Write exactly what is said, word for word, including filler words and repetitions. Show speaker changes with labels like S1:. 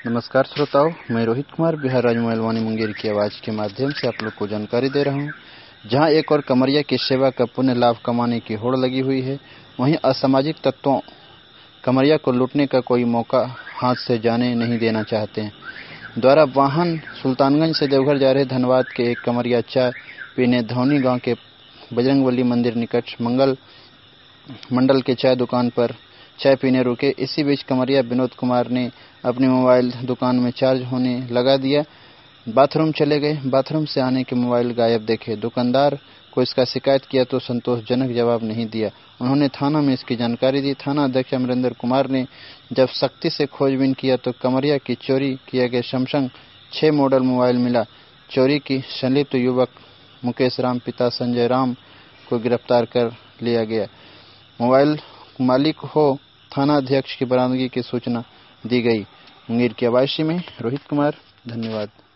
S1: नमस्कार श्रोताओं, मैं रोहित कुमार बिहार राज्य मोबाइल वाणी मुंगेर की आवाज के माध्यम से आप लोग को जानकारी दे रहा हूं। जहां एक और कमरिया की सेवा का पुण्य लाभ कमाने की होड़ लगी हुई है, वहीं असामाजिक तत्वों कमरिया को लूटने का कोई मौका हाथ से जाने नहीं देना चाहते हैं। द्वारा वाहन सुल्तानगंज से देवघर जा रहे धनबाद के एक कमरिया चाय पीने धौनी गांव के बजरंगबली मंदिर निकट मंगल मंडल के चाय दुकान पर चाय पीने रुके। इसी बीच कमरिया विनोद कुमार ने अपने मोबाइल दुकान में चार्ज होने लगा दिया। बाथरूम चले गए। बाथरूम से आने के मोबाइल गायब देखे। दुकानदार को इसका शिकायत किया तो संतोषजनक जवाब नहीं दिया। उन्होंने थाना में इसकी जानकारी दी। थाना अध्यक्ष अमरेंद्र कुमार ने जब सख्ती से खोजबीन किया तो कमरिया की चोरी किया गया सैमसंग छह मॉडल मोबाइल मिला। चोरी की संलिप्त युवक मुकेश राम पिता संजय राम को गिरफ्तार कर लिया गया। मोबाइल मालिक हो थाना अध्यक्ष की बरामदगी की सूचना दी गई। मुंगेर की आवाज़ में रोहित कुमार, धन्यवाद।